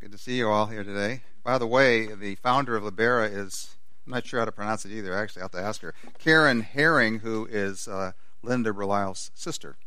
Good to see you all here today. By the way, the founder of Libera is, I'm not sure how to pronounce it either, actually, I'll have to ask her, Karen Herring, who is Linda Berlisle's sister.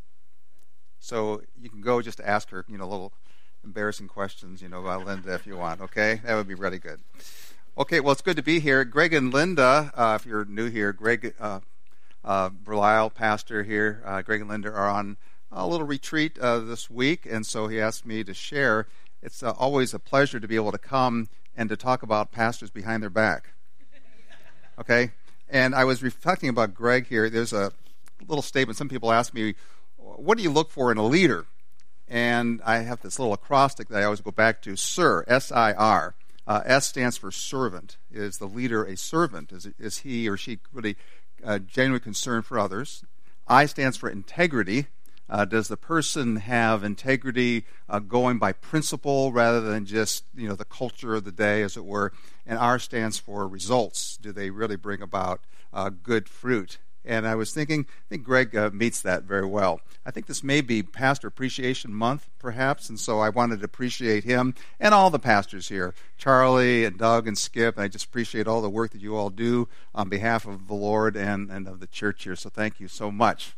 So you can go just ask her, little embarrassing questions, about Linda if you want, okay? That would be really good. Okay, well, it's good to be here. Greg and Linda, if you're new here, Greg Berlisle, pastor here, Greg and Linda are on a little retreat this week, and so he asked me to share. It's always a pleasure to be able to come and to talk about pastors behind their back. Okay? And I was reflecting about Greg here. There's a little statement. Some people ask me, what do you look for in a leader? And I have this little acrostic that I always go back to, SIR, S-I-R. S stands for servant. Is the leader a servant? Is he or she really genuinely concerned for others? I stands for integrity. Does the person have integrity going by principle rather than just the culture of the day, as it were? And R stands for results. Do they really bring about good fruit? And I was thinking, I think Greg meets that very well. I think this may be Pastor Appreciation Month, perhaps, and so I wanted to appreciate him and all the pastors here, Charlie and Doug and Skip. And I just appreciate all the work that you all do on behalf of the Lord and of the church here. So thank you so much.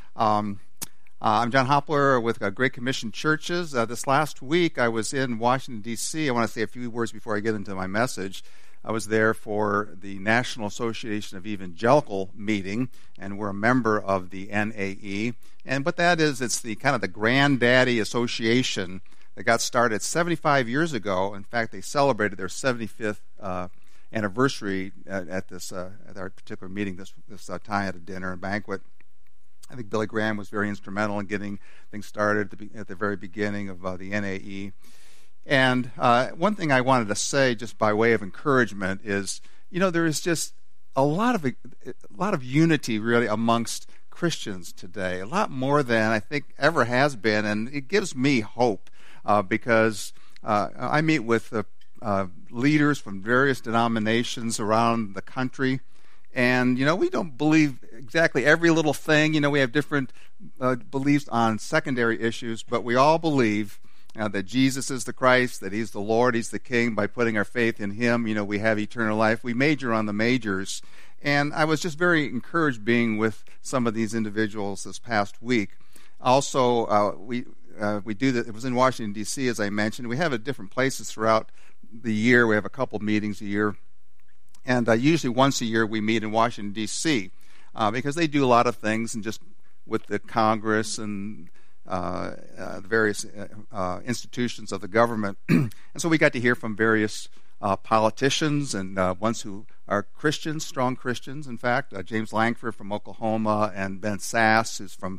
I'm John Hopler with Great Commission Churches. This last week I was in Washington, D.C. I want to say a few words before I get into my message. I was there for the National Association of Evangelical meeting, and we're a member of the NAE. And what that is, it's the kind of the granddaddy association that got started 75 years ago. In fact, they celebrated their 75th anniversary at our particular meeting this time at a dinner and banquet. I think Billy Graham was very instrumental in getting things started at the very beginning of the NAE. And one thing I wanted to say, just by way of encouragement, is there is just a lot of unity really amongst Christians today, a lot more than I think ever has been, and it gives me hope because I meet with leaders from various denominations around the country. And, we don't believe exactly every little thing. We have different beliefs on secondary issues, but we all believe that Jesus is the Christ, that He's the Lord, He's the King. By putting our faith in Him, we have eternal life. We major on the majors. And I was just very encouraged being with some of these individuals this past week. Also, we do that. It was in Washington, D.C., as I mentioned. We have it at different places throughout the year. We have a couple meetings a year. And usually once a year we meet in Washington, D.C., because they do a lot of things, and just with the Congress and the various institutions of the government. And so we got to hear from various politicians and ones who are Christians, strong Christians, in fact. James Lankford from Oklahoma and Ben Sass, who's from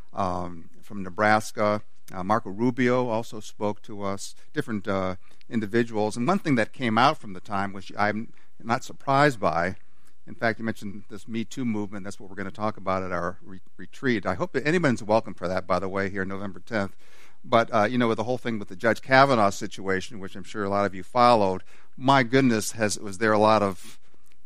Nebraska. Marco Rubio also spoke to us, different individuals. And one thing that came out from the time, which I'm not surprised by, in fact, you mentioned this Me Too movement. That's what we're going to talk about at our retreat. I hope that anyone's welcome for that, by the way, here November 10th. But, with the whole thing with the Judge Kavanaugh situation, which I'm sure a lot of you followed, my goodness, was there a lot of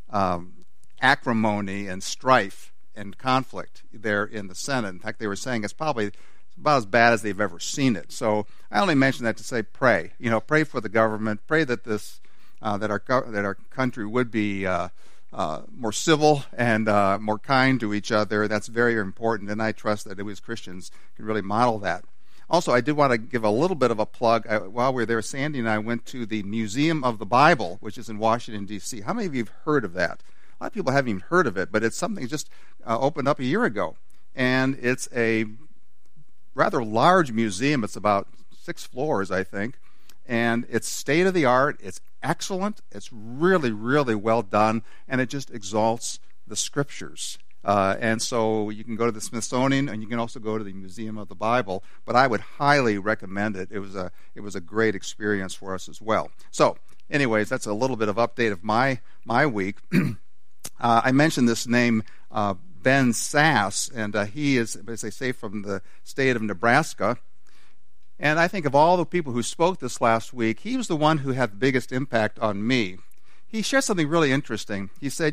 acrimony and strife and conflict there in the Senate. In fact, they were saying it's probably about as bad as they've ever seen it. So I only mention that to say pray. Pray for the government. Pray that that our country would be more civil and more kind to each other. That's very important, and I trust that we as Christians can really model that. Also, I did want to give a little bit of a plug. While we were there, Sandy and I went to the Museum of the Bible, which is in Washington, D.C. How many of you have heard of that? A lot of people haven't even heard of it, but it's something that just opened up a year ago. And it's a rather large museum. It's about 6 floors, I think. And it's state-of-the-art. It's excellent. It's really, really well done. And it just exalts the Scriptures. And so you can go to the Smithsonian, and you can also go to the Museum of the Bible. But I would highly recommend it. It was a great experience for us as well. So, anyways, that's a little bit of update of my week. I mentioned this name, Ben Sass, and he is, as they say, from the state of Nebraska. And I think of all the people who spoke this last week, he was the one who had the biggest impact on me. He shared something really interesting. He said,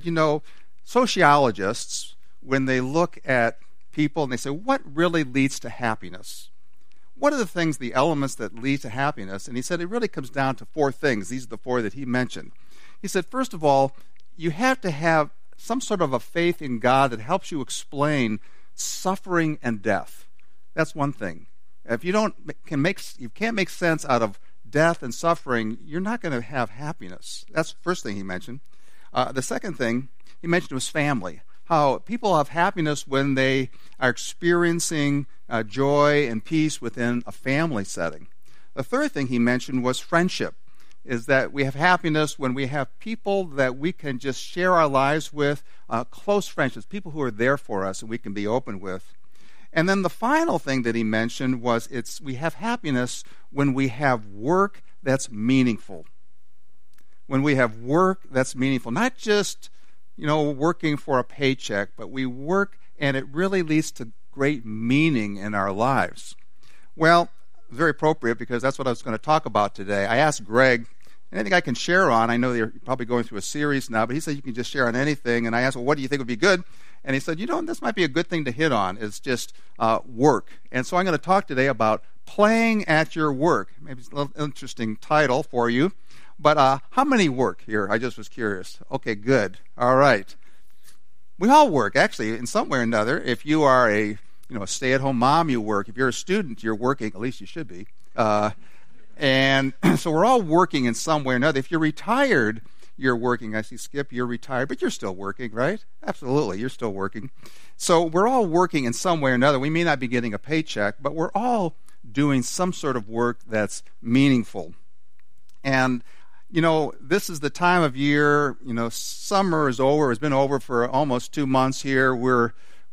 sociologists, when they look at people and they say, what really leads to happiness? what are the things, the elements that lead to happiness? And he said it really comes down to four things. These are the four that he mentioned. He said, first of all, you have to have some sort of a faith in God that helps you explain suffering and death. That's one thing. If you can't make sense out of death and suffering, you're not going to have happiness. That's the first thing he mentioned. The second thing he mentioned was family. How people have happiness when they are experiencing joy and peace within a family setting. The third thing he mentioned was friendship, is that we have happiness when we have people that we can just share our lives with, close friendships, people who are there for us and we can be open with. And then the final thing that he mentioned was we have happiness when we have work that's meaningful. When we have work that's meaningful, not just working for a paycheck, but we work and it really leads to great meaning in our lives. Well, very appropriate because that's what I was going to talk about today. I asked Greg, anything I can share on? I know you're probably going through a series now, but he said you can just share on anything. And I asked, well, what do you think would be good? And he said, this might be a good thing to hit on. It's just work. And so I'm going to talk today about playing at your work. Maybe it's a little interesting title for you. But how many work here? I just was curious. Okay, good. All right. We all work, actually, in some way or another. If you are a stay-at-home mom, you work. If you're a student, you're working. At least you should be. And so we're all working in some way or another. If you're retired, you're working. I see Skip, you're retired, but you're still working, right? Absolutely, you're still working. So we're all working in some way or another. We may not be getting a paycheck, but we're all doing some sort of work that's meaningful. And this is the time of year, summer is over. It's been over for almost 2 months here. We're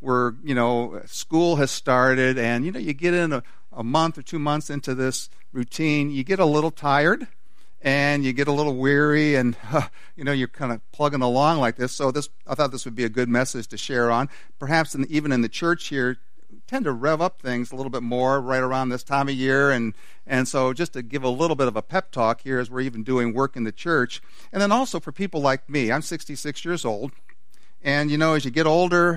school has started, and, you get in a month or 2 months into this routine, you get a little tired, and you get a little weary, and, you're kind of plugging along like this. So I thought this would be a good message to share on. Perhaps even in the church here, tend to rev up things a little bit more right around this time of year, and so just to give a little bit of a pep talk here as we're even doing work in the church. And then also for people like me, I'm 66 years old, and as you get older,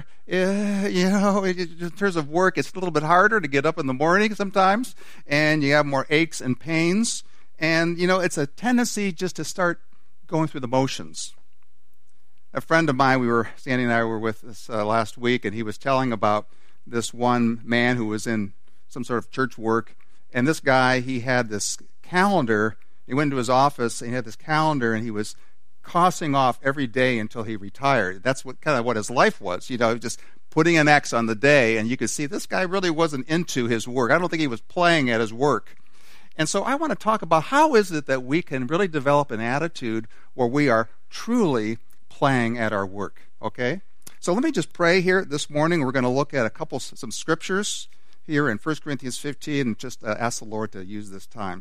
in terms of work, it's a little bit harder to get up in the morning sometimes, and you have more aches and pains, and it's a tendency just to start going through the motions. A friend of mine, Sandy and I were with this last week, and he was telling about this one man who was in some sort of church work, and this guy, he had this calendar. He went into his office, and he had this calendar, and he was crossing off every day until he retired. That's what his life was, just putting an X on the day, and you could see this guy really wasn't into his work. I don't think he was playing at his work. And so I want to talk about how is it that we can really develop an attitude where we are truly playing at our work, okay? So let me just pray here this morning. We're going to look at some scriptures here in 1 Corinthians 15 and just ask the Lord to use this time.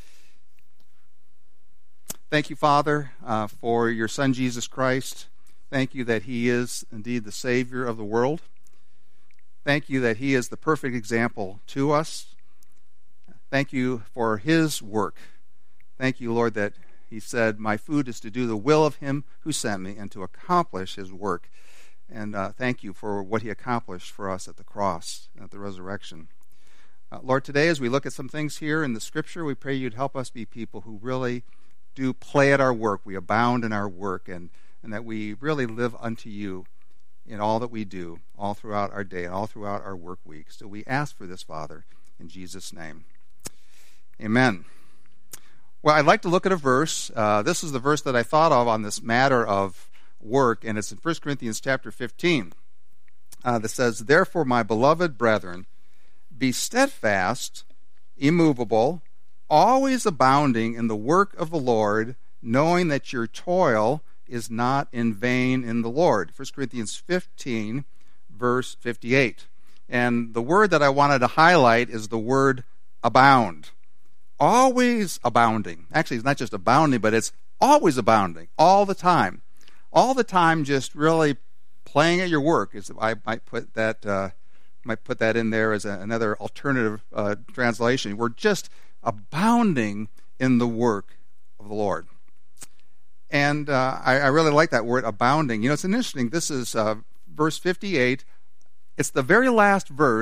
Thank you, Father, for your Son, Jesus Christ. Thank you that he is indeed the Savior of the world. Thank you that he is the perfect example to us. Thank you for his work. Thank you, Lord, that he said, my food is to do the will of him who sent me and to accomplish his work. And thank you for what he accomplished for us at the cross, at the resurrection. Lord, today as we look at some things here in the Scripture, we pray you'd help us be people who really do play at our work. We abound in our work, and that we really live unto you in all that we do, all throughout our day and all throughout our work week. So we ask for this, Father, in Jesus' name. Amen. Well, I'd like to look at a verse. This is the verse that I thought of on this matter of work, and it's in 1 Corinthians chapter 15 that says, therefore, my beloved brethren, be steadfast, immovable, always abounding in the work of the Lord, knowing that your toil is not in vain in the Lord. 1 Corinthians 15, verse 58. And the word that I wanted to highlight is the word abound. Always abounding. Actually, it's not just abounding, but it's always abounding, all the time. All the time, just really playing at your work. I might put that in there as another alternative translation. We're just abounding in the work of the Lord. And I really like that word, abounding. It's interesting. This is verse 58. It's the very last verse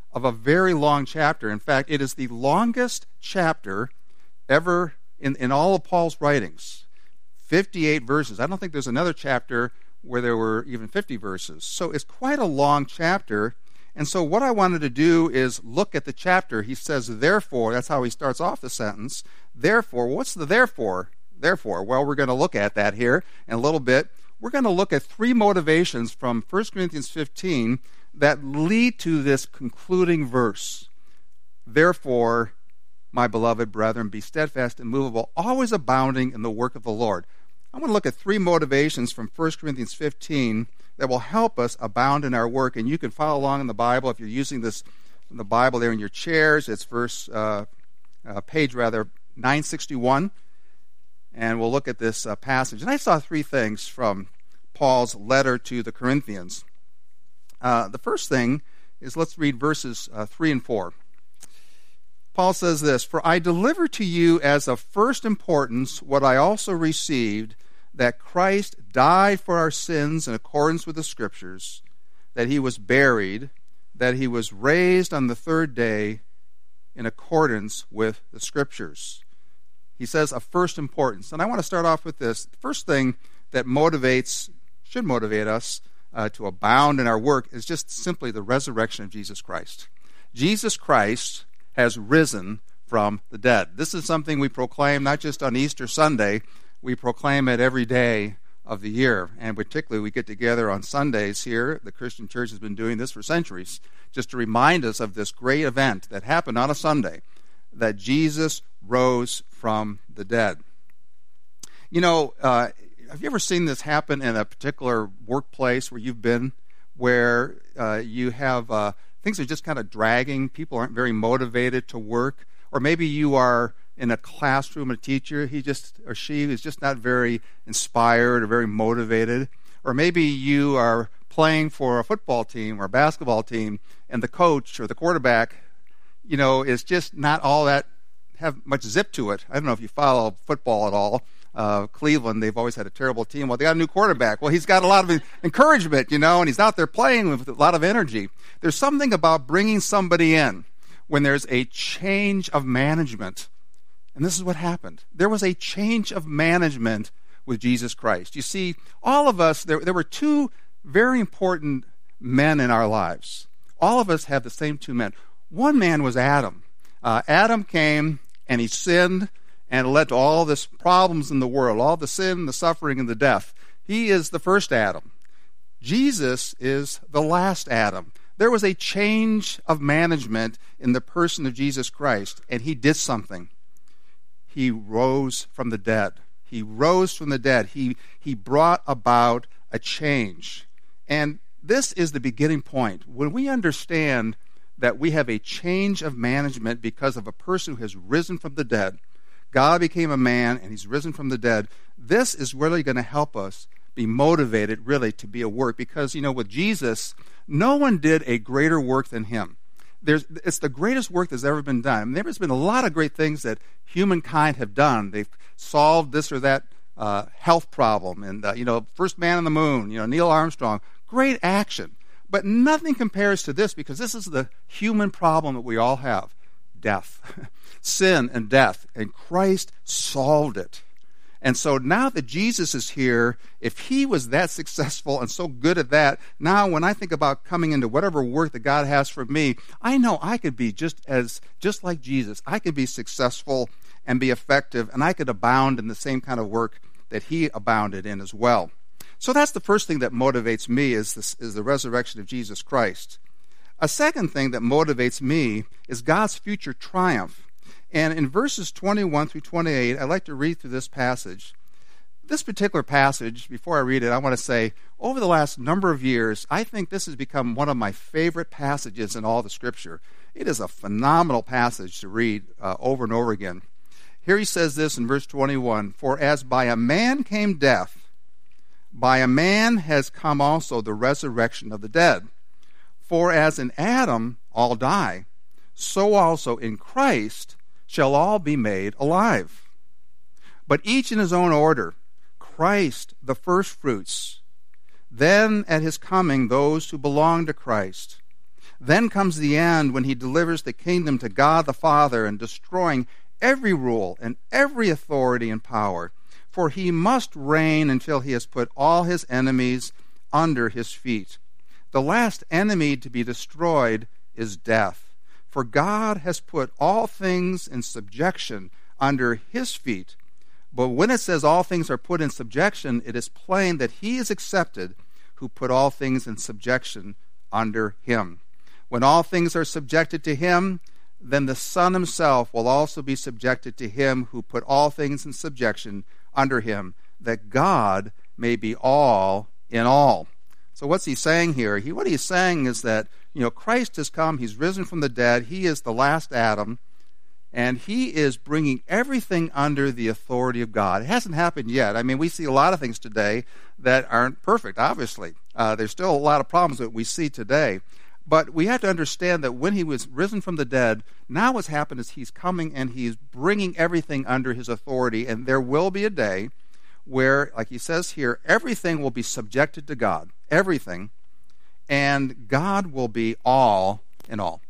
of a very long chapter. In fact, it is the longest chapter ever in all of Paul's writings. 58 verses. I don't think there's another chapter where there were even 50 verses. So it's quite a long chapter. And so what I wanted to do is look at the chapter. He says, therefore, that's how he starts off the sentence. Therefore, what's the therefore? Therefore, well, we're going to look at that here in a little bit. We're going to look at three motivations from 1 Corinthians 15 that lead to this concluding verse. Therefore, my beloved brethren, be steadfast and immovable, always abounding in the work of the Lord. I want to look at three motivations from 1 Corinthians 15 that will help us abound in our work. And you can follow along in the Bible if you're using this in the Bible there in your chairs. It's page 961. And we'll look at this passage. And I saw three things from Paul's letter to the Corinthians. The first thing is, let's read verses 3 and 4. Paul says this, "For I delivered to you as of first importance what I also received, that Christ died for our sins in accordance with the Scriptures, that he was buried, that he was raised on the third day in accordance with the Scriptures." He says of first importance. And I want to start off with this. The first thing that should motivate us to abound in our work is just simply the resurrection of Jesus Christ. Jesus Christ has risen from the dead. This is something we proclaim not just on Easter Sunday, we proclaim it every day of the year. And particularly we get together on Sundays here. The Christian Church has been doing this for centuries, just to remind us of this great event that happened on a Sunday, that Jesus rose from the dead. You know, have you ever seen this happen in a particular workplace where you've been, where you have things are just kind of dragging, people aren't very motivated to work, or maybe you are in a classroom, a teacher, he or she is just not very inspired or very motivated, or maybe you are playing for a football team or a basketball team, and the coach or the quarterback, is just not all that have much zip to it. I don't know if you follow football at all. Cleveland, they've always had a terrible team. Well, they got a new quarterback. Well, he's got a lot of encouragement, and he's out there playing with a lot of energy. There's something about bringing somebody in when there's a change of management. And this is what happened. There was a change of management with Jesus Christ. You see, all of us, there were two very important men in our lives. All of us have the same two men. One man was Adam. Adam came and he sinned, and it led to all this problems in the world, all the sin, the suffering, and the death. He is the first Adam. Jesus is the last Adam. There was a change of management in the person of Jesus Christ, and he did something. He rose from the dead. He rose from the dead. He brought about a change. And this is the beginning point. When we understand that we have a change of management because of a person who has risen from the dead, God became a man and he's risen from the dead, this is really going to help us be motivated really to be a work, because with Jesus, no one did a greater work than him. It's the greatest work that's ever been done. There's been a lot of great things that humankind have done. They've solved this or that health problem, and first man on the moon, Neil Armstrong, great action. But nothing compares to this, because this is the human problem that we all have. Death, sin and death, and Christ solved it. And so now that Jesus is here, if he was that successful and so good at that, now when I think about coming into whatever work that God has for me, I know I could be just like Jesus. I could be successful and be effective, and I could abound in the same kind of work that he abounded in as well. So that's the first thing that motivates me is the resurrection of Jesus Christ. A second thing that motivates me is God's future triumph. And in verses 21 through 28, I'd like to read through this passage. This particular passage, before I read it, I want to say, over the last number of years, I think this has become one of my favorite passages in all the Scripture. It is a phenomenal passage to read over and over again. Here he says this in verse 21, "For as by a man came death, by a man has come also the resurrection of the dead. For as in Adam all die, so also in Christ shall all be made alive. But each in his own order, Christ the firstfruits, then at his coming those who belong to Christ. Then comes the end when he delivers the kingdom to God the Father and destroying every rule and every authority and power. For he must reign until he has put all his enemies under his feet. The last enemy to be destroyed is death. For God has put all things in subjection under his feet. But when it says all things are put in subjection, it is plain that he is accepted who put all things in subjection under him. When all things are subjected to him, then the Son himself will also be subjected to him who put all things in subjection under him, that God may be all in all. So what's he saying here? What he's saying is that, Christ has come, he's risen from the dead, he is the last Adam, and he is bringing everything under the authority of God. It hasn't happened yet. I mean, we see a lot of things today that aren't perfect, obviously. There's still a lot of problems that we see today. But we have to understand that when he was risen from the dead, now what's happened is he's coming and he's bringing everything under his authority. And there will be a day where, like he says here, everything will be subjected to God. Everything. And God will be all in all.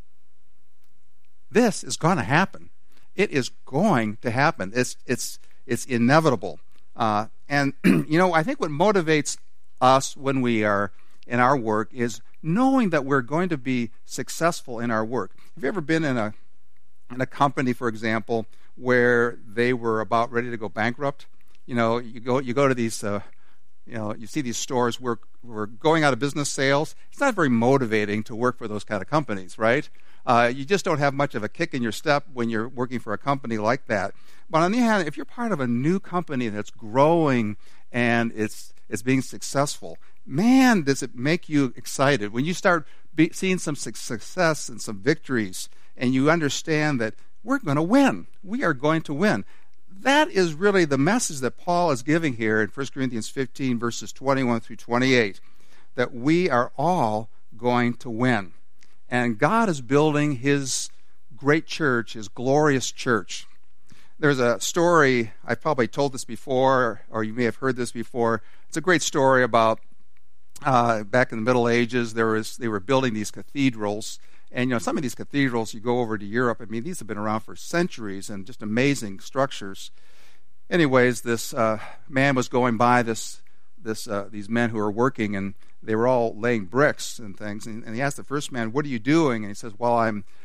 This is going to happen. It is going to happen. It's inevitable. I think what motivates us when we are in our work is knowing that we're going to be successful in our work. Have you ever been in a company, for example, where they were about ready to go bankrupt? You go to these, you see these stores where we're going out of business sales. It's not very motivating to work for those kind of companies, right? You just don't have much of a kick in your step when you're working for a company like that. But on the other hand, if you're part of a new company that's growing and it's being successful, man, does it make you excited. When you start seeing some success and some victories, and you understand that we're going to win. We are going to win. That is really the message that Paul is giving here in 1 Corinthians 15, verses 21 through 28, that we are all going to win. And God is building his great church, his glorious church. There's a story, I've probably told this before, or you may have heard this before. It's a great story about back in the Middle Ages, they were building these cathedrals. And, some of these cathedrals, you go over to Europe, I mean, these have been around for centuries and just amazing structures. Anyways, this man was going by these men who were working, and they were all laying bricks and things. And he asked the first man, "What are you doing?" And he says, "Well,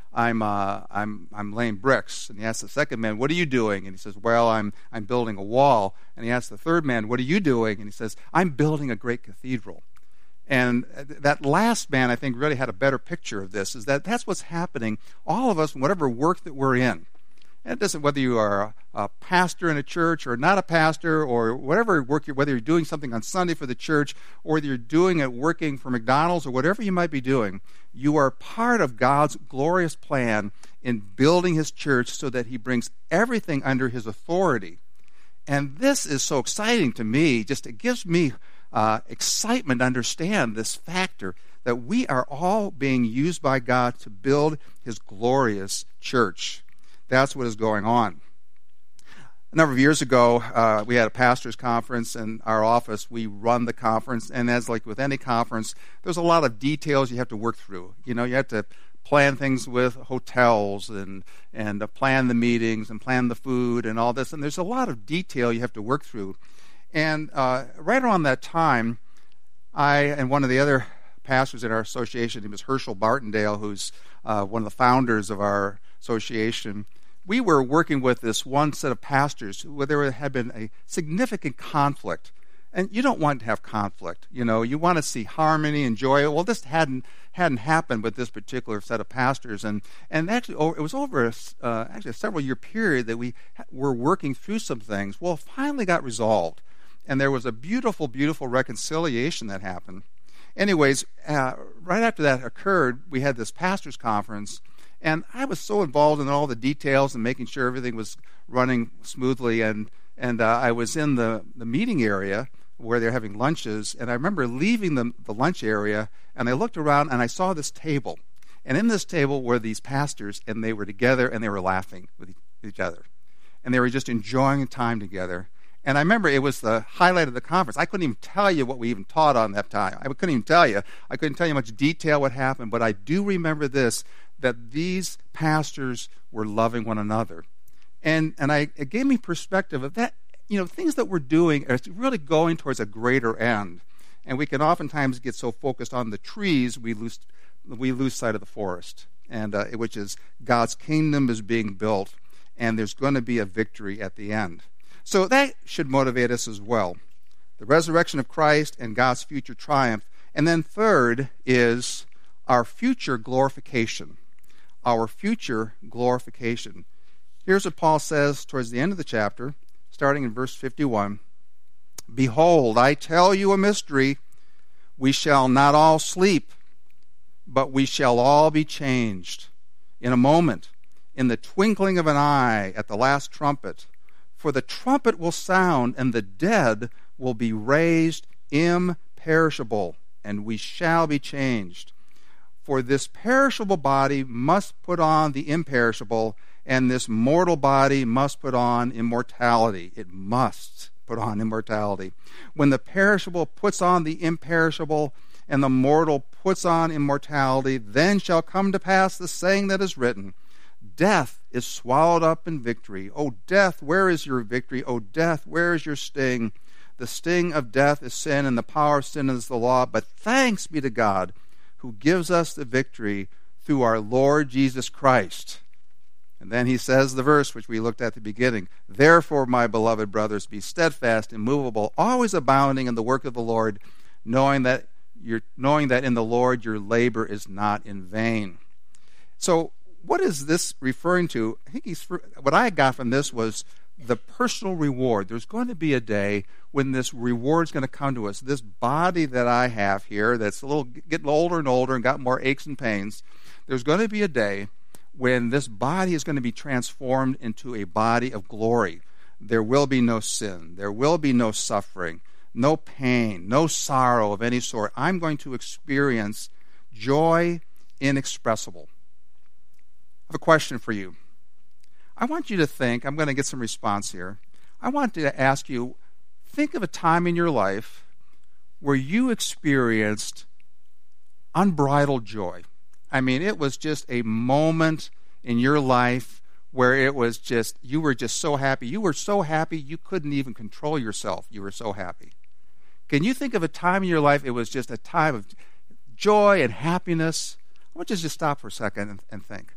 I'm laying bricks." And he asked the second man, "What are you doing?" And he says, "Well, I'm building a wall." And he asked the third man, "What are you doing?" And he says, "I'm building a great cathedral." And that last man, I think, really had a better picture of this, is that's what's happening. All of us, whatever work that we're in, and it doesn't, whether you are a pastor in a church or not a pastor, or whatever work, whether you're doing something on Sunday for the church, or whether you're doing it working for McDonald's, or whatever you might be doing, you are part of God's glorious plan in building his church so that he brings everything under his authority. And this is so exciting to me. Just it gives me excitement to understand this factor that we are all being used by God to build his glorious church. That's what is going on. A number of years ago, we had a pastor's conference in our office. We run the conference, and as like with any conference, there's a lot of details you have to work through. You have to plan things with hotels and plan the meetings and plan the food and all this, and there's a lot of detail you have to work through. And right around that time, I and one of the other pastors in our association, he was Herschel Bartendale, who's one of the founders of our association, we were working with this one set of pastors where there had been a significant conflict. And you don't want to have conflict. You want to see harmony and joy. Well, this hadn't happened with this particular set of pastors. And actually, it was over a several-year period that we were working through some things. Well, it finally got resolved. And there was a beautiful, beautiful reconciliation that happened. Anyways, right after that occurred, we had this pastors' conference, and I was so involved in all the details and making sure everything was running smoothly. And I was in the meeting area where they're having lunches, and I remember leaving the lunch area, and I looked around, and I saw this table. And in this table were these pastors, and they were together, and they were laughing with each other. And they were just enjoying time together. And I remember it was the highlight of the conference. I couldn't even tell you what we even taught on that time. I couldn't even tell you. I couldn't tell you much detail what happened, but I do remember this, that these pastors were loving one another. And it gave me perspective of that, things that we're doing are really going towards a greater end. And we can oftentimes get so focused on the trees, we lose sight of the forest, and which is God's kingdom is being built, and there's going to be a victory at the end. So that should motivate us as well. The resurrection of Christ and God's future triumph. And then third is our future glorification. Our future glorification. Here's what Paul says towards the end of the chapter, starting in verse 51. Behold, I tell you a mystery. We shall not all sleep, but we shall all be changed in a moment, in the twinkling of an eye, at the last trumpet. For the trumpet will sound, and the dead will be raised imperishable, and we shall be changed. For this perishable body must put on the imperishable, and this mortal body must put on immortality. It must put on immortality. When the perishable puts on the imperishable, and the mortal puts on immortality, then shall come to pass the saying that is written, Death is swallowed up in victory. O death, where is your victory? O death, where is your sting? The sting of death is sin, and the power of sin is the law. But thanks be to God, who gives us the victory through our Lord Jesus Christ. And then he says the verse which we looked at the beginning. Therefore, my beloved brothers, be steadfast, immovable, always abounding in the work of the Lord, knowing that in the Lord your labor is not in vain. So, what is this referring to? I think what I got from this was the personal reward. There's going to be a day when this reward is going to come to us. This body that I have here, that's getting older and older and got more aches and pains. There's going to be a day when this body is going to be transformed into a body of glory. There will be no sin. There will be no suffering, no pain, no sorrow of any sort. I'm going to experience joy inexpressible. I have a question for you. I want you to think, I'm going to get some response here. I want to ask you, think of a time in your life where you experienced unbridled joy. I mean, it was just a moment in your life where it was just, you were just so happy. You were so happy you couldn't even control yourself. You were so happy. Can you think of a time in your life it was just a time of joy and happiness? I want you to just stop for a second and think.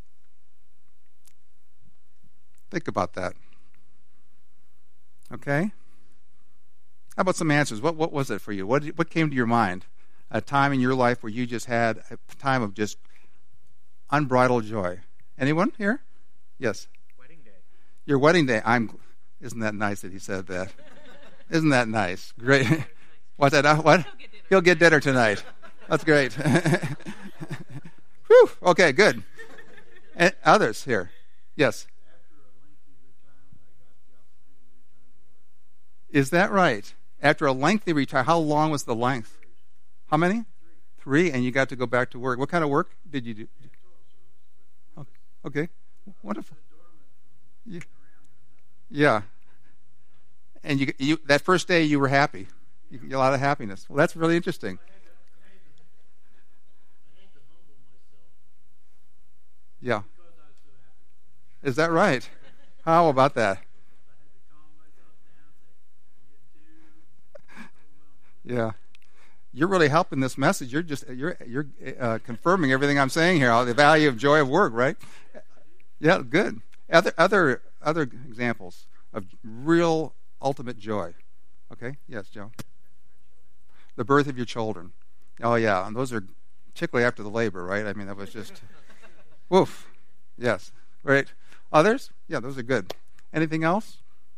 Think about that. Okay? How about some answers? What was it for you? What came to your mind? A time in your life where you just had a time of just unbridled joy. Anyone here? Yes. Wedding day. Your wedding day. Isn't that nice that he said that? Isn't that nice? Great. What's that? What? He'll get dinner tonight. That's great. Whew. Okay, good. And others here? Yes. Is that right? After a lengthy retirement, how long was the length? How many? 3, and you got to go back to work. What kind of work did you do? Okay, wonderful. Yeah. And you that first day you were happy. You got a lot of happiness. Well, that's really interesting. Yeah. Is that right? How about that? Yeah, you're really helping this message. You're confirming everything I'm saying here. The value of joy of work, right? Yeah, good. Other examples of real ultimate joy. Okay, yes, Joe. The birth of your children. Oh yeah, and those are particularly after the labor, right? I mean, that was just woof. Yes, right. Others? Yeah, those are good. Anything else?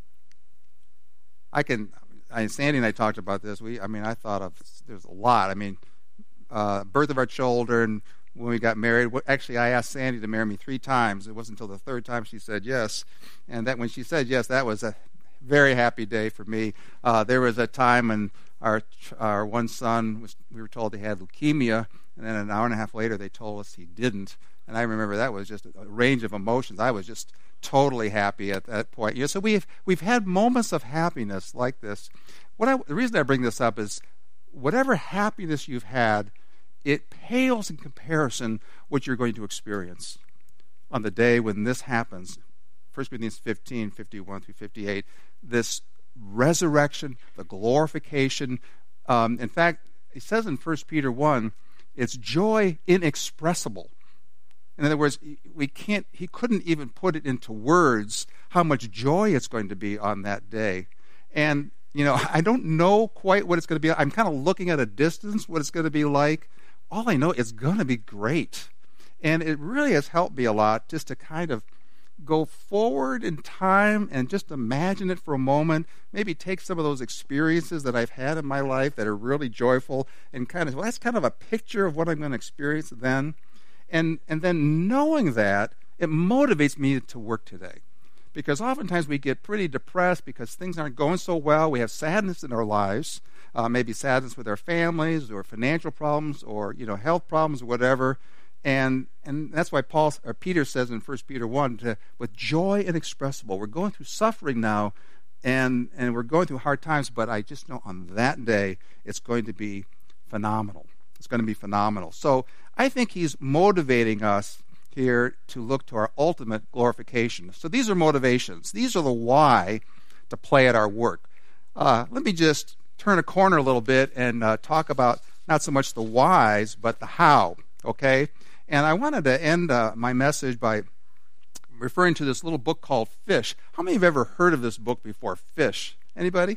Sandy and I talked about this. I thought of, there's a lot. I mean, birth of our children, when we got married. Actually, I asked Sandy to marry me 3 times. It wasn't until the 3rd time she said yes. And that when she said yes, that was a very happy day for me. There was a time when our one son, we were told he had leukemia, and then an hour and a half later they told us he didn't. And I remember that was just a range of emotions. I was just totally happy at that point. So we've had moments of happiness like this. The reason I bring this up is whatever happiness you've had, it pales in comparison what you're going to experience on the day when this happens. 1 Corinthians 15, 51 through 58, this resurrection, the glorification. In fact, it says in 1 Peter 1, it's joy inexpressible. In other words, he couldn't even put it into words how much joy it's going to be on that day. And, I don't know quite what it's going to be. I'm kind of looking at a distance what it's going to be like. All I know, it's going to be great. And it really has helped me a lot just to kind of go forward in time and just imagine it for a moment, maybe take some of those experiences that I've had in my life that are really joyful and that's kind of a picture of what I'm going to experience then. And then knowing that, it motivates me to work today. Because oftentimes we get pretty depressed because things aren't going so well. We have sadness in our lives, maybe sadness with our families or financial problems or health problems or whatever. And that's why Peter says in 1 Peter 1, with joy inexpressible. We're going through suffering now, and we're going through hard times, but I just know on that day it's going to be phenomenal. It's going to be phenomenal. So I think he's motivating us here to look to our ultimate glorification. So these are motivations. These are the why to play at our work. Let me just turn a corner a little bit and talk about not so much the whys, but the how, okay? And I wanted to end my message by referring to this little book called Fish. How many have ever heard of this book before, Fish? Anybody?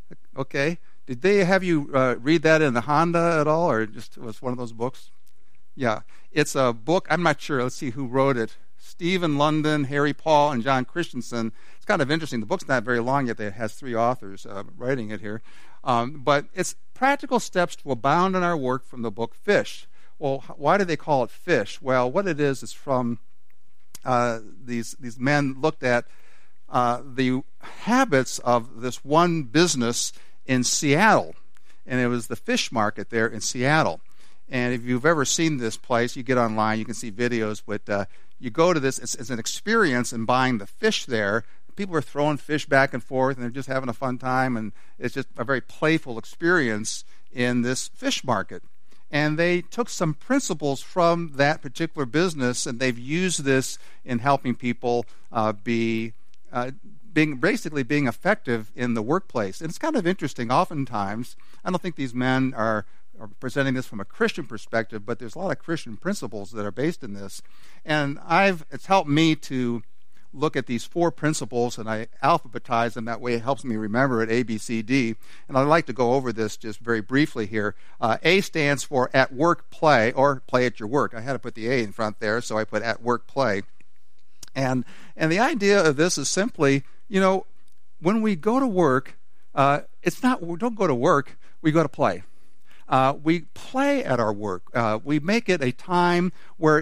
Okay. Did they have you read that in the Honda at all, or just it was one of those books? Yeah. It's a book, I'm not sure. Let's see who wrote it. Stephen London, Harry Paul, and John Christensen. It's kind of interesting. The book's not very long yet. It has 3 authors writing it here. But it's practical steps to abound in our work from the book Fish. Well, why do they call it Fish? Well, what it is from these men looked at the habits of this one business in Seattle, and it was the fish market there in Seattle. And if you've ever seen this place, you get online, you can see videos, but you go to this, it's an experience in buying the fish there. People are throwing fish back and forth, and they're just having a fun time, and it's just a very playful experience in this fish market. And they took some principles from that particular business, and they've used this in helping people being effective in the workplace. And it's kind of interesting. Oftentimes, I don't think these men are presenting this from a Christian perspective, but there's a lot of Christian principles that are based in this. And it's helped me to look at these 4 principles, and I alphabetize them. That way it helps me remember it, A, B, C, D. And I'd like to go over this just very briefly here. A stands for at work play, or play at your work. I had to put the A in front there, so I put at work play. And the idea of this is simply, when we go to work, we don't go to work, we go to play. We play at our work. We make it a time where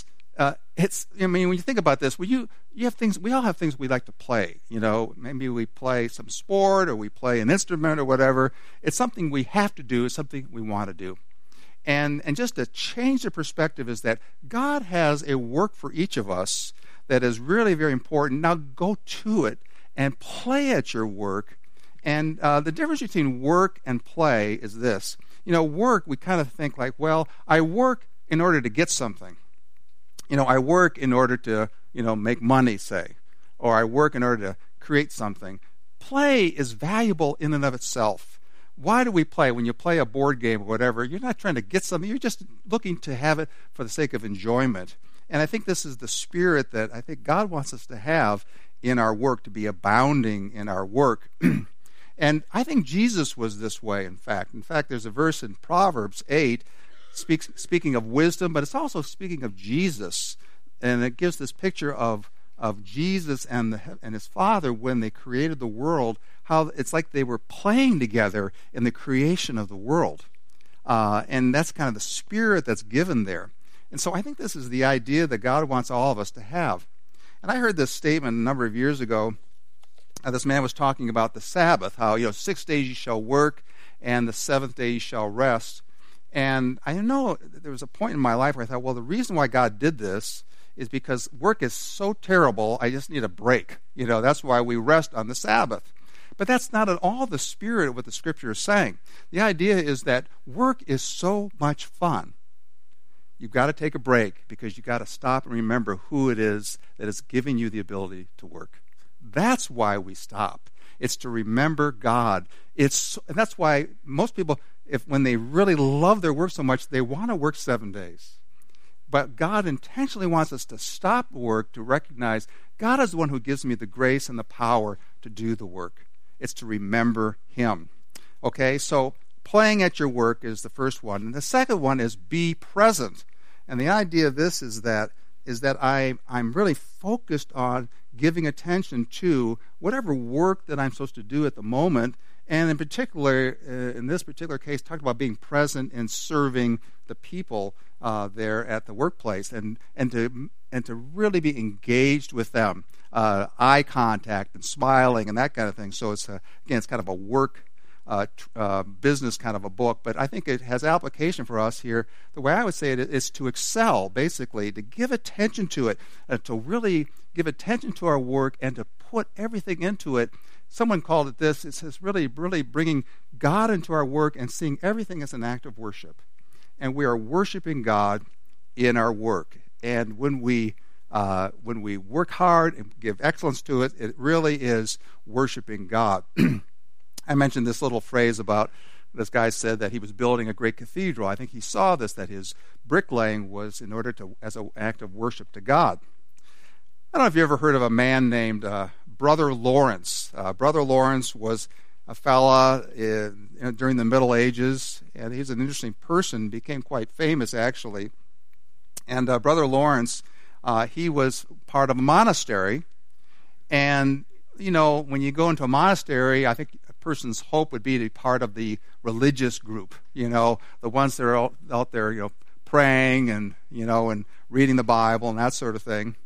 when you think about this, you have things, we all have things we like to play. Maybe we play some sport or we play an instrument or whatever. It's something we have to do. It's something we want to do. And just to change the perspective is that God has a work for each of us that is really very important. Now go to it and play at your work. And the difference between work and play is this. Work, we kind of think like, well, I work in order to get something. I work in order to, make money, say, or I work in order to create something. Play is valuable in and of itself. Why do we play? When you play a board game or whatever, you're not trying to get something. You're just looking to have it for the sake of enjoyment. And I think this is the spirit that I think God wants us to have in our work, to be abounding in our work. And I think Jesus was this way, in fact. In fact, there's a verse in Proverbs 8 speaking of wisdom, but it's also speaking of Jesus. And it gives this picture of Jesus and his Father when they created the world, how it's like they were playing together in the creation of the world. And that's kind of the spirit that's given there. And so I think this is the idea that God wants all of us to have. And I heard this statement a number of years ago. This man was talking about the Sabbath, how 6 days you shall work, and the 7th day you shall rest. And I know there was a point in my life where I thought, well, the reason why God did this is because work is so terrible, I just need a break. That's why we rest on the Sabbath. But that's not at all the spirit of what the Scripture is saying. The idea is that work is so much fun. You've got to take a break because you've got to stop and remember who it is that is giving you the ability to work. That's why we stop. It's to remember God. And that's why most people, when they really love their work so much, they want to work 7 days. But God intentionally wants us to stop work, to recognize God is the one who gives me the grace and the power to do the work. It's to remember Him. Okay, so playing at your work is the first one. And the second one is be present. And the idea of this is that I'm really focused on giving attention to whatever work that I'm supposed to do at the moment. And in particular, in this particular case, talked about being present and serving the people there at the workplace, and to really be engaged with them, eye contact and smiling and that kind of thing. So it's kind of a work business kind of a book, but I think it has application for us here. The way I would say it is to excel, basically, to give attention to it, to really give attention to our work and to put everything into it. Someone called it this. It says really bringing God into our work and seeing everything as an act of worship. And we are worshiping God in our work. And when we work hard and give excellence to it, it really is worshiping God. I mentioned this little phrase about this guy said that he was building a great cathedral. I think he saw this, that his bricklaying was in order to, as an act of worship to God. I don't know if you ever heard of a man named Brother Lawrence. Brother Lawrence was a fella during the Middle Ages, and he's an interesting person, became quite famous actually. And Brother Lawrence, he was part of a monastery, and when you go into a monastery, I think a person's hope would be to be part of the religious group, the ones that are out there, praying and, and reading the Bible and that sort of thing.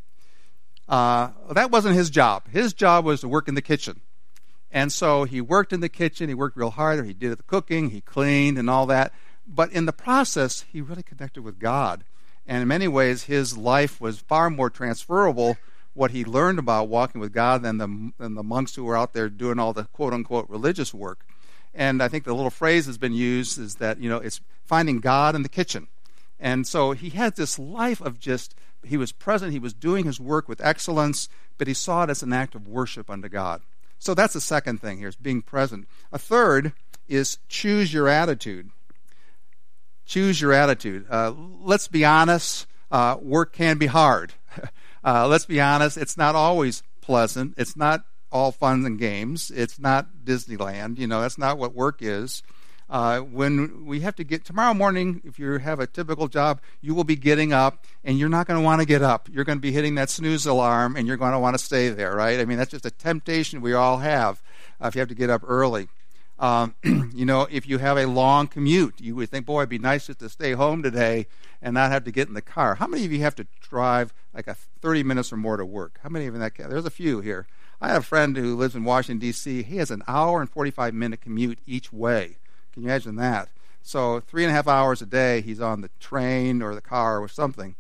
That wasn't his job. His job was to work in the kitchen. And so he worked in the kitchen, he worked real hard, he did the cooking, he cleaned and all that. But in the process, he really connected with God. And in many ways, his life was far more transferable, what he learned about walking with God, than the monks who were out there doing all the quote-unquote religious work. And I think the little phrase has been used is that, it's finding God in the kitchen. And so he had this life of he was present, he was doing his work with excellence, but he saw it as an act of worship unto God. So that's the second thing here, is being present. A third is choose your attitude. Choose your attitude. Let's be honest, work can be hard. Let's be honest, it's not always pleasant. It's not all fun and games. It's not Disneyland. That's not what work is. When we have to tomorrow morning, if you have a typical job, you will be getting up, and you're not going to want to get up. You're going to be hitting that snooze alarm, and you're going to want to stay there, right? I mean, that's just a temptation we all have if you have to get up early. If you have a long commute, you would think, boy, it'd be nice just to stay home today and not have to get in the car. How many of you have to drive like 30 minutes or more to work? How many of you in that? There's a few here. I have a friend who lives in Washington, D.C. He has an hour and 45-minute commute each way. Can you imagine that? So 3.5 hours a day he's on the train or the car or something.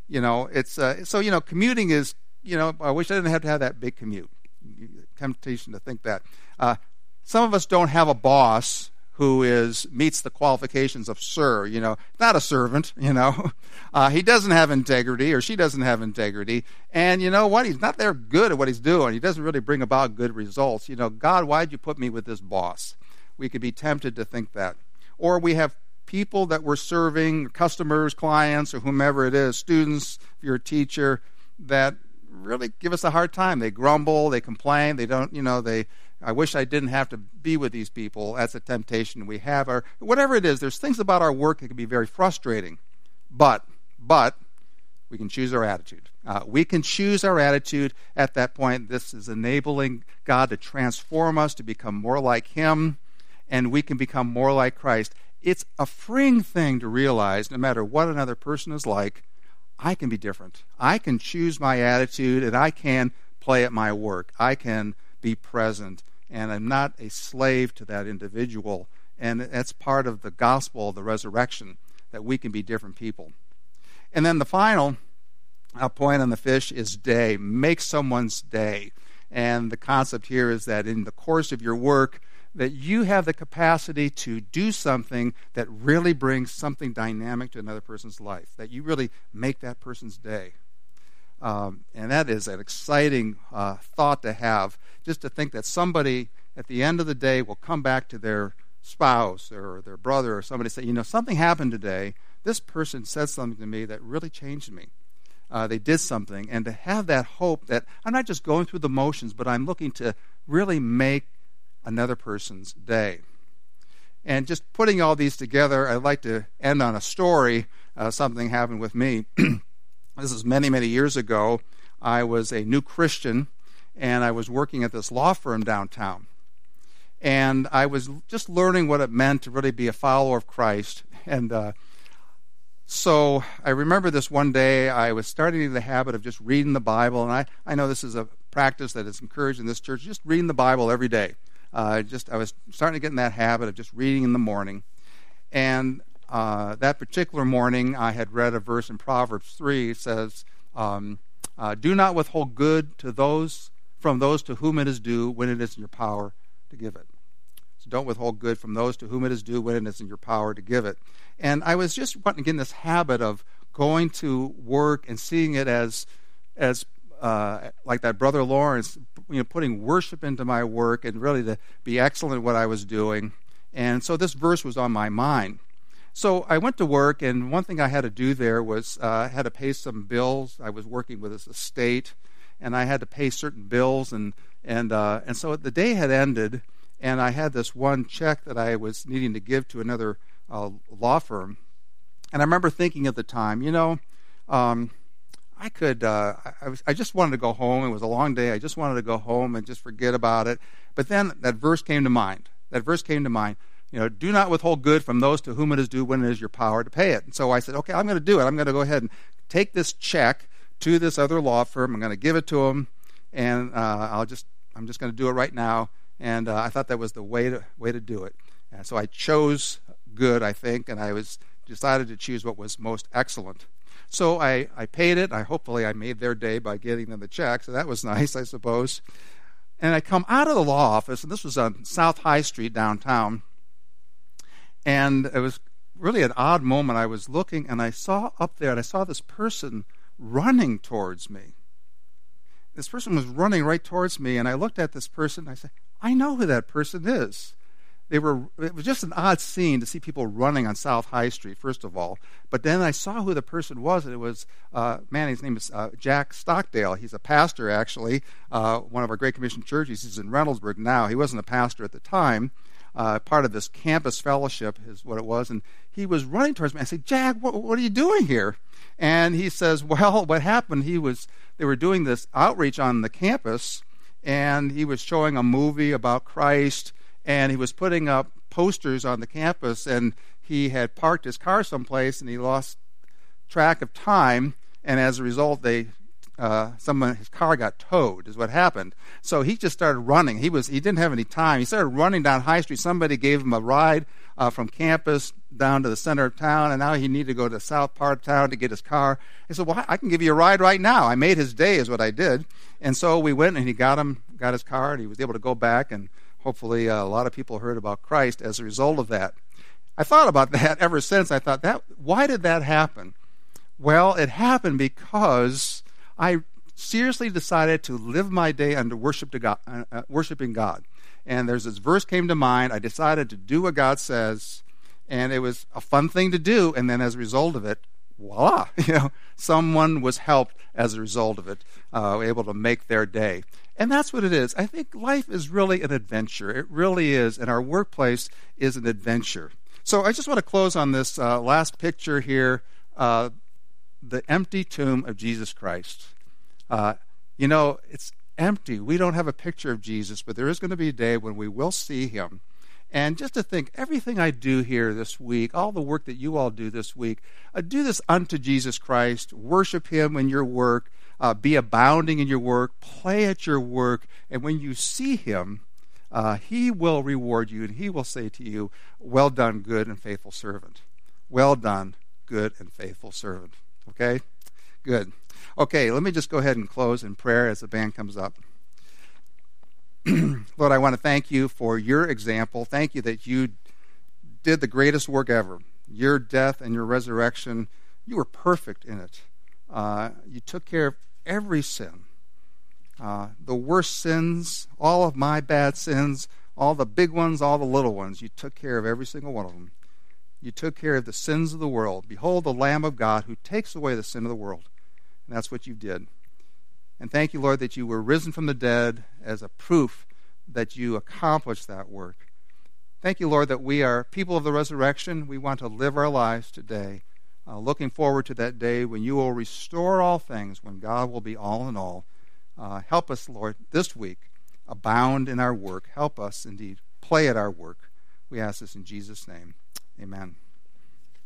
Commuting is, I wish I didn't have to have that big commute. Temptation to think that. Some of us don't have a boss who meets the qualifications of sir, not a servant, he doesn't have integrity, or she doesn't have integrity, and you know what, he's not there good at what he's doing. He doesn't really bring about good results. God, why'd you put me with this boss? We could be tempted to think that. Or we have people that we're serving, customers, clients, or whomever it is, students, if you're a teacher, that really give us a hard time. They grumble, they complain, they don't, I wish I didn't have to be with these people. That's a temptation we have. Or whatever it is, there's things about our work that can be very frustrating. But we can choose our attitude. We can choose our attitude at that point. This is enabling God to transform us to become more like Him, and we can become more like Christ. It's a freeing thing to realize, no matter what another person is like, I can be different. I can choose my attitude, and I can play at my work. I can be present, and I'm not a slave to that individual And that's part of the gospel, the resurrection, that we can be different people. And then the final point on the fish is day. Make someone's day. And the concept here is that in the course of your work, that you have the capacity to do something that really brings something dynamic to another person's life, that you really make that person's day. And that is an exciting thought to have, just to think that somebody at the end of the day will come back to their spouse or their brother or somebody and say, something happened today. This person said something to me that really changed me. They did something. And to have that hope that I'm not just going through the motions, but I'm looking to really make another person's day. And just putting all these together, I'd like to end on a story. Something happened with me. This is many, many years ago. I was a new Christian, and I was working at this law firm downtown. And I was just learning what it meant to really be a follower of Christ. And so I remember this one day, I was starting the habit of just reading the Bible. And I know this is a practice that is encouraged in this church, just reading the Bible every day. I was starting to get in that habit of just reading in the morning. And that particular morning, I had read a verse in Proverbs 3. It says, do not withhold good from those to whom it is due when it is in your power to give it. So don't withhold good from those to whom it is due when it is in your power to give it. And I was just wanting to get in this habit of going to work and seeing it as like that brother Lawrence, putting worship into my work and really to be excellent at what I was doing. And so this verse was on my mind. So I went to work, and one thing I had to do there was I had to pay some bills. I was working with this estate, and I had to pay certain bills, and so the day had ended, and I had this one check that I was needing to give to another law firm. And I remember thinking at the time, I just wanted to go home. It was a long day. I just wanted to go home and just forget about it. But then that verse came to mind. Do not withhold good from those to whom it is due when it is your power to pay it. And so I said, okay, I'm going to do it. I'm going to go ahead and take this check to this other law firm. I'm going to give it to them, and I'm just going to do it right now. And I thought that was the way to do it. And so I chose good, I think, and I decided to choose what was most excellent. So I paid it. Hopefully I made their day by getting them the check, so that was nice, I suppose. And I come out of the law office, and this was on South High Street downtown, and it was really an odd moment. I was looking, and I saw up there, and I saw this person running towards me. This person was running right towards me, and I looked at this person, and I said, I know who that person is. It was just an odd scene to see people running on South High Street, first of all. But then I saw who the person was, and it was, his name is Jack Stockdale. He's a pastor, actually, one of our Great Commission churches. He's in Reynoldsburg now. He wasn't a pastor at the time. Part of this campus fellowship is what it was. And he was running towards me. I said, Jack, what are you doing here? And he says, well, what happened, they were doing this outreach on the campus, and he was showing a movie about Christ, and he was putting up posters on the campus, and he had parked his car someplace, and he lost track of time, and as a result, his car got towed, is what happened. So he just started running. He didn't have any time. He started running down High Street. Somebody gave him a ride from campus down to the center of town, and now he needed to go to the south part of town to get his car. He said, well, I can give you a ride right now. I made his day, is what I did. And so we went, and he got his car, and he was able to go back, and hopefully a lot of people heard about Christ as a result of that. I thought about that ever since. I thought, why did that happen? Well, it happened because I seriously decided to live my day under worshiping God. And there's this verse came to mind. I decided to do what God says, and it was a fun thing to do. And then as a result of it, voila, someone was helped as a result of it, able to make their day. And that's what it is. I think life is really an adventure. It really is. And our workplace is an adventure. So I just want to close on this last picture here, the empty tomb of Jesus Christ. It's empty. We don't have a picture of Jesus, but there is going to be a day when we will see him. And just to think, everything I do here this week, all the work that you all do this week, do this unto Jesus Christ, worship him in your work, be abounding in your work, play at your work, and when you see him, He will reward you, and He will say to you, well done, good and faithful servant. Well done, good and faithful servant. Okay? Good. Okay, let me just go ahead and close in prayer as the band comes up. Lord, I want to thank you for your example. Thank you that you did the greatest work ever. Your death and your resurrection, you were perfect in it. You took care of every sin. The worst sins, all of my bad sins, all the big ones, all the little ones, you took care of every single one of them. You took care of the sins of the world. Behold the Lamb of God who takes away the sin of the world. And that's what you did. And thank you, Lord, that you were risen from the dead as a proof that you accomplished that work. Thank you, Lord, that we are people of the resurrection. We want to live our lives today, looking forward to that day when you will restore all things, when God will be all in all. Help us, Lord, this week abound in our work. Help us, indeed, play at our work. We ask this in Jesus' name. Amen.